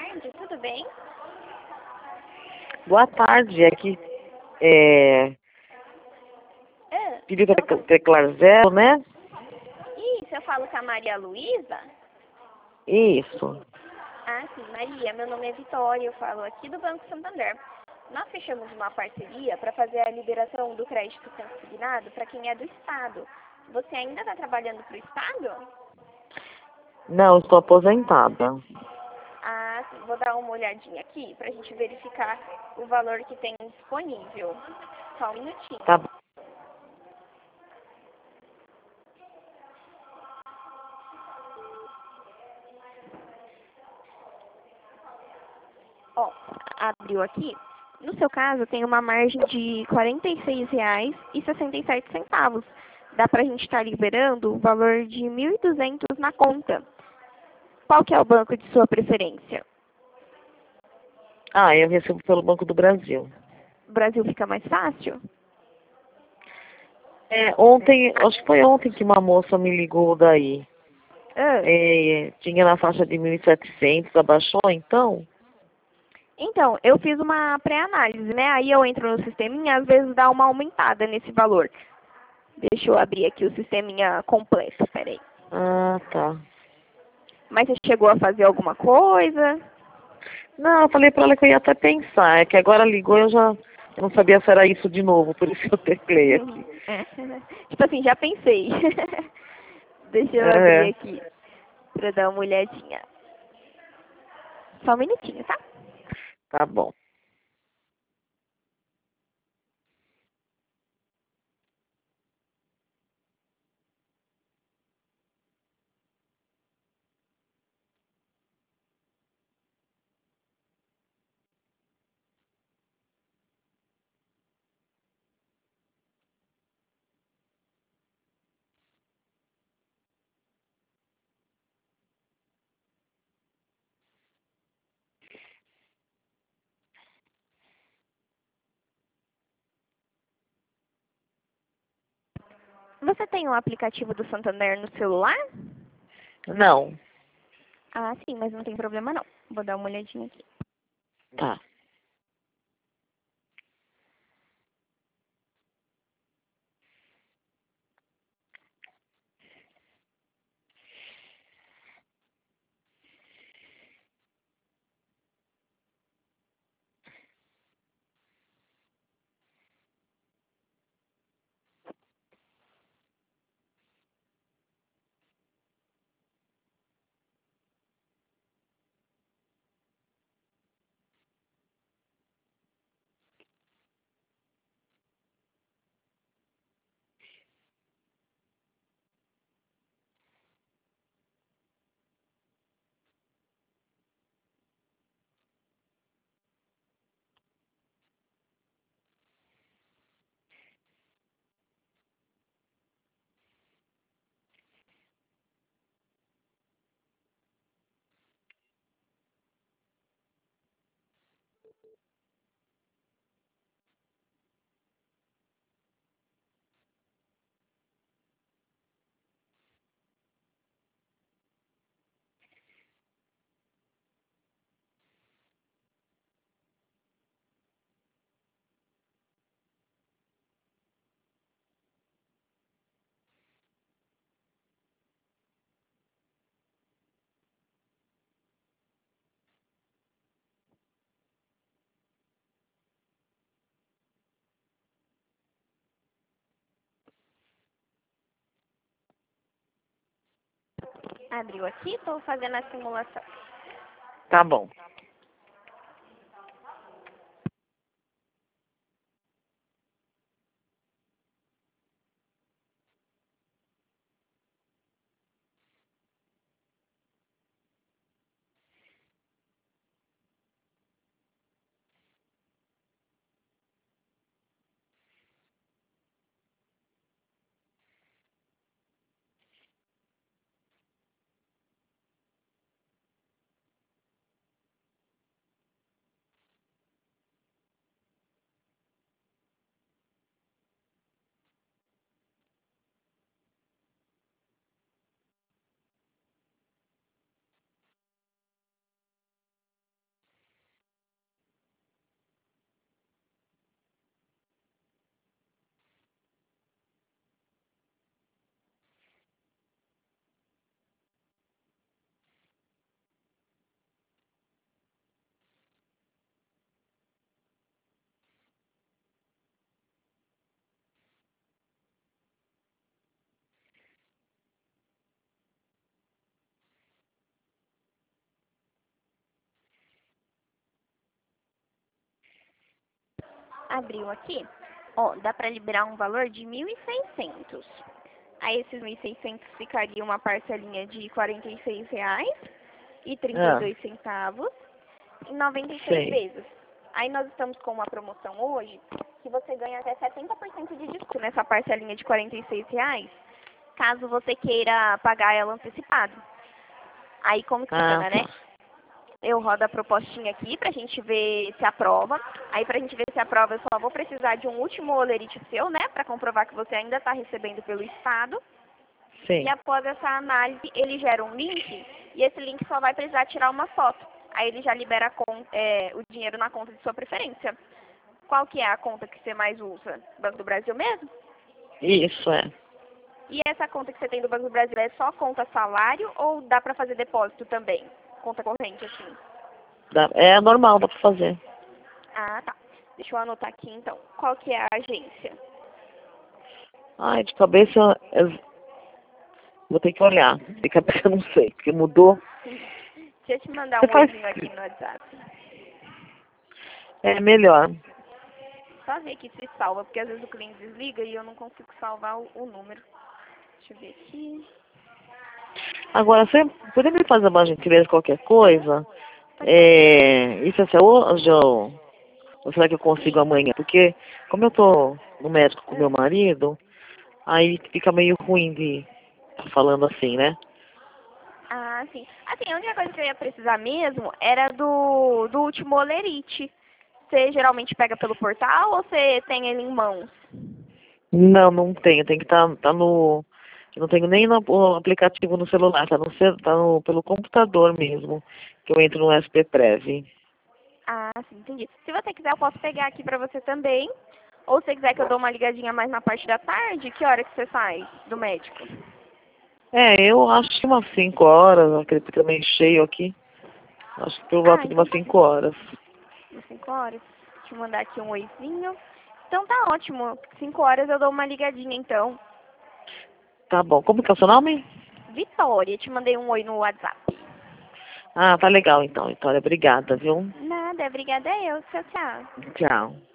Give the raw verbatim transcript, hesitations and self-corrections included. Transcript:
tarde, tudo bem? Boa tarde, aqui é Ah, Felipe eu fa- Teclarzelo, né? Isso, eu falo com a Maria Luísa? Isso. Ah, sim, Maria, meu nome é Vitória, eu falo aqui do Banco Santander. Nós fechamos uma parceria para fazer a liberação do crédito consignado para quem é do Estado. Você ainda está trabalhando para o Estado? Não, estou aposentada. Ah, sim, vou dar uma olhadinha aqui para a gente verificar o valor que tem disponível. Só um minutinho. Tá bom. Ó, abriu aqui. No seu caso, tem uma margem de quarenta e seis reais e sessenta e sete centavos. Dá pra gente estar liberando o valor de mil e duzentos na conta. Qual que é o banco de sua preferência? Ah, eu recebo pelo Banco do Brasil. O Brasil fica mais fácil? É, ontem, acho que foi ontem que uma moça me ligou daí. Ah, É, tinha na faixa de mil e setecentos, abaixou então? então, eu fiz uma pré-análise, né? Aí eu entro no sisteminha e às vezes dá uma aumentada nesse valor. Deixa eu abrir aqui o sisteminha completo, peraí. Ah, tá. Mas você chegou a fazer alguma coisa? Não, eu falei pra ela que eu ia até pensar. É que agora ligou eu já eu não sabia se era isso de novo, por isso que eu teclei aqui. É. Tipo assim, já pensei. Deixa eu abrir É, aqui pra dar uma olhadinha. Só um minutinho, tá? tá bom. Você tem um aplicativo do Santander no celular? Não, Ah, sim, mas não tem problema não. Vou dar uma olhadinha aqui. tá. Abriu aqui, estou fazendo a simulação. Tá bom. Abriu aqui. Ó, dá pra liberar um valor de mil e seiscentos. Aí esses mil e seiscentos ficaria uma parcelinha de quarenta e seis reais e trinta e Ah, dois centavos em noventa e seis sei. vezes. Aí nós estamos com uma promoção hoje que você ganha até setenta por cento de desconto nessa parcelinha de quarenta e seis reais, caso você queira pagar ela antecipado. Aí como que Ah, funciona, né? tá. Eu rodo a propostinha aqui pra gente ver se aprova. Aí pra gente ver se aprova, eu só vou precisar de um último olerite seu, né? Pra comprovar que você ainda tá recebendo pelo Estado. E Sim. após essa análise, ele gera um link. E esse link só vai precisar tirar uma foto. Aí ele já libera a con- é, o dinheiro na conta de sua preferência. Qual que é a conta que você mais usa? Banco do Brasil mesmo? Isso, é. E essa conta que você tem do Banco do Brasil é só conta salário ou dá pra fazer depósito também? Conta corrente, assim. Dá- É normal, dá pra fazer. Ah, tá. Deixa eu anotar aqui, então. Qual que é a agência? Ai, de cabeça, eu vou ter que olhar. De cabeça eu não sei, porque mudou. Deixa eu te mandar Você um faz... oizinho aqui no WhatsApp. É melhor. Só ver aqui se salva, porque às vezes o cliente desliga e eu não consigo salvar o, o número. Deixa eu ver aqui. Agora, você poderia me fazer uma gentileza, qualquer Uhum, coisa? pode falar. É... Isso é hoje ou... ou será que eu consigo Sim. amanhã? Porque, como eu tô no médico com meu Hum. marido, aí fica meio ruim de estar falando assim, né? Ah, sim. Assim, a única coisa que eu ia precisar mesmo era do, do último olerite. Você geralmente pega pelo portal ou você tem ele em mãos? Não, não tenho. Tem que estar tá, tá no... Eu não tenho nem no, o aplicativo no celular, tá, no, ce- tá no, pelo computador mesmo, que eu entro no S P Prev. Ah, sim, entendi. Se você quiser, eu posso pegar aqui pra você também. Ou se você quiser que eu dou uma ligadinha mais na parte da tarde, que hora que você sai do médico? É, eu acho que umas cinco horas, acredito que é meio cheio aqui. Acho que por Ah, volta de então umas tá. cinco horas. Umas cinco horas. Deixa eu mandar aqui um oizinho. Então tá ótimo. Cinco horas eu dou uma ligadinha, então. Tá bom. Como que é o seu nome? Vitória, te mandei um oi no WhatsApp. Ah, tá legal então, Vitória. Obrigada, viu? Nada, obrigada eu. Tchau, tchau. Tchau.